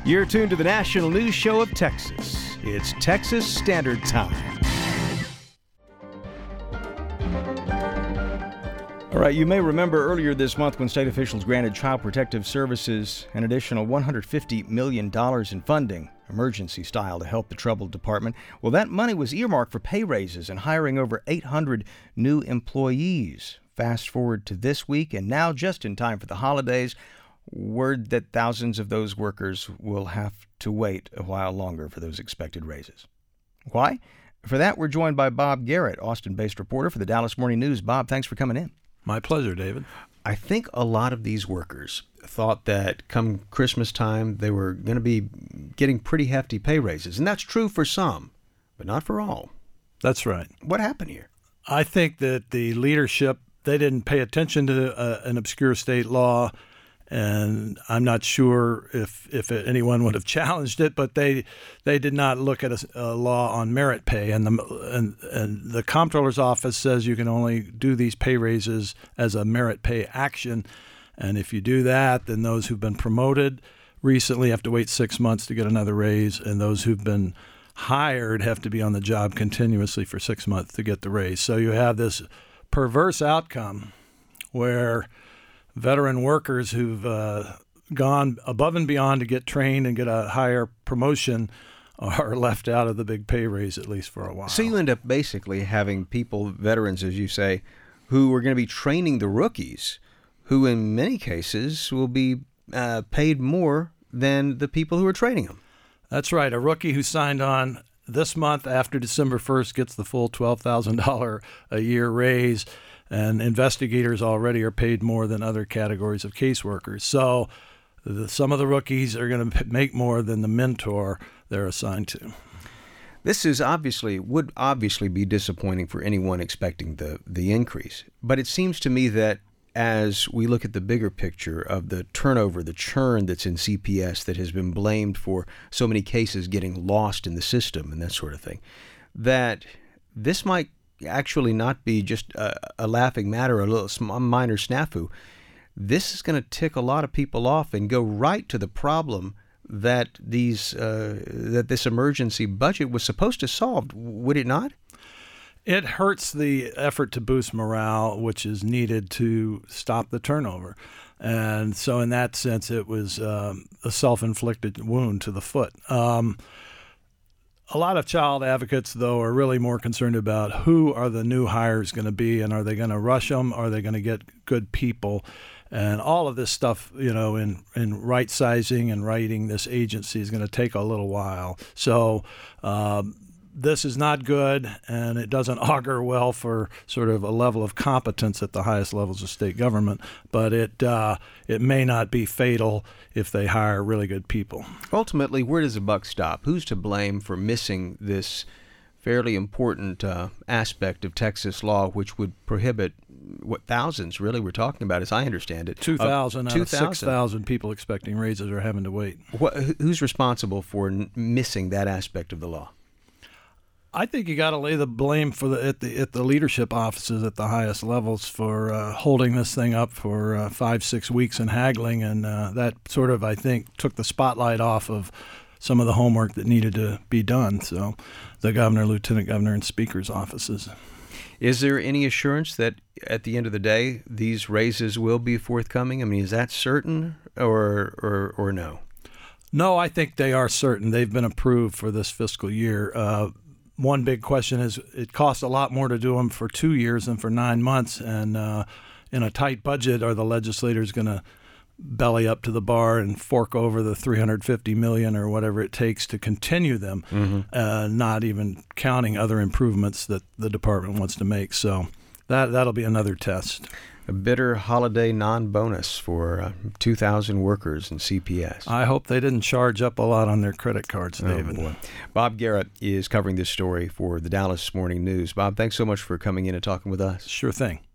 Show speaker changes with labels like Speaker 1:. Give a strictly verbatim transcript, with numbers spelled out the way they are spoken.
Speaker 1: You're tuned to the national news show of Texas. It's Texas Standard Time. All right, you may remember earlier this month when state officials granted Child Protective Services an additional one hundred fifty million dollars in funding, emergency style, to help the troubled department. Well, that money was earmarked for pay raises and hiring over eight hundred new employees. Fast forward to this week, and now just in time for the holidays, word that thousands of those workers will have to wait a while longer for those expected raises. Why? For that, we're joined by Bob Garrett, Austin-based reporter for the Dallas Morning News. Bob, thanks for coming in.
Speaker 2: My pleasure, David.
Speaker 1: I think a lot of these workers thought that come Christmas time, they were going to be getting pretty hefty pay raises. And that's true for some, but not for all.
Speaker 2: That's right.
Speaker 1: What happened here?
Speaker 2: I think that the leadership, they didn't pay attention to uh, an obscure state law. And I'm not sure if, if anyone would have challenged it, but they they did not look at a, a law on merit pay. And the and, and the comptroller's office says you can only do these pay raises as a merit pay action. And if you do that, then those who've been promoted recently have to wait six months to get another raise, and those who've been hired have to be on the job continuously for six months to get the raise. So you have this perverse outcome where veteran workers who've uh, gone above and beyond to get trained and get a higher promotion are left out of the big pay raise, at least for a while.
Speaker 1: So you end up basically having people, veterans, as you say, who are going to be training the rookies, who in many cases will be uh, paid more than the people who are training them.
Speaker 2: That's right. A rookie who signed on this month after December first gets the full twelve thousand dollars a year raise. And investigators already are paid more than other categories of caseworkers. So the, some of the rookies are going to make more than the mentor they're assigned to.
Speaker 1: This is obviously would obviously be disappointing for anyone expecting the, the increase. But it seems to me that as we look at the bigger picture of the turnover, the churn that's in C P S that has been blamed for so many cases getting lost in the system and that sort of thing, that this might actually not be just a, a laughing matter, a little sm- minor snafu. This is going to tick a lot of people off and go right to the problem that these uh, that this emergency budget was supposed to solve. Would it not?
Speaker 2: It hurts the effort to boost morale, which is needed to stop the turnover. And so in that sense, it was um, a self-inflicted wound to the foot. Um, A lot of child advocates, though, are really more concerned about who are the new hires going to be, and are they going to rush them? Are they going to get good people? And all of this stuff, you know, in, in right sizing and writing this agency is going to take a little while. So um, this is not good, and it doesn't augur well for sort of a level of competence at the highest levels of state government. But it uh, it may not be fatal if they hire really good people.
Speaker 1: Ultimately, where does the buck stop? Who's to blame for missing this fairly important uh, aspect of Texas law, which would prohibit what thousands really we're talking about, as I understand it?
Speaker 2: two thousand
Speaker 1: uh,
Speaker 2: out of six thousand people expecting raises are having to wait.
Speaker 1: What, who's responsible for n- missing that aspect of the law?
Speaker 2: I think you got to lay the blame for the at the at the leadership offices at the highest levels for uh, holding this thing up for uh, five six weeks and haggling, and uh, that sort of I think took the spotlight off of some of the homework that needed to be done. So, the governor, lieutenant governor, and speaker's offices.
Speaker 1: Is there any assurance that at the end of the day these raises will be forthcoming? I mean, is that certain or or or no?
Speaker 2: No, I think they are certain. They've been approved for this fiscal year. Uh, One big question is it costs a lot more to do them for two years than for nine months. And uh, in a tight budget, are the legislators going to belly up to the bar and fork over the three hundred fifty million dollars or whatever it takes to continue them, mm-hmm. uh, not even counting other improvements that the department wants to make. So that, that'll be another test.
Speaker 1: A bitter holiday non-bonus for uh, two thousand workers in C P S.
Speaker 2: I hope they didn't charge up a lot on their credit cards, David.
Speaker 1: Oh, boy. Bob Garrett is covering this story for the Dallas Morning News. Bob, thanks so much for coming in and talking with us.
Speaker 2: Sure thing.